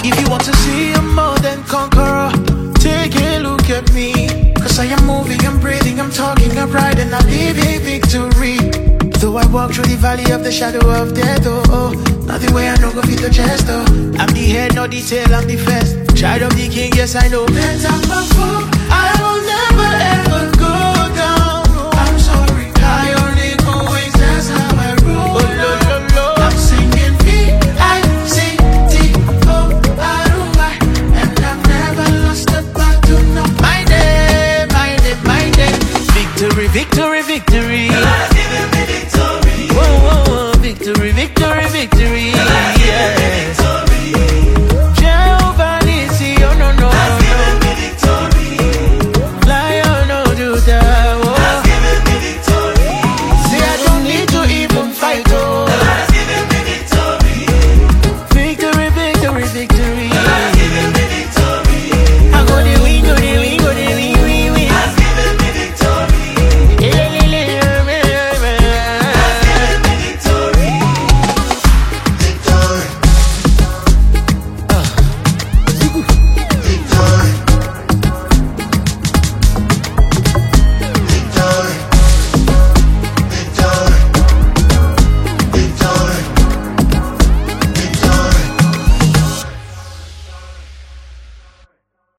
If you want to see a more than conqueror, take a look at me. Cause I am moving, I'm breathing, I'm talking, I'm riding, I live in victory. Though I walk through the valley of the shadow of death, oh, nothing where I know go fit the chest, oh. I'm the head, not the tail, I'm the first child of the king, yes I know. Metamorpho.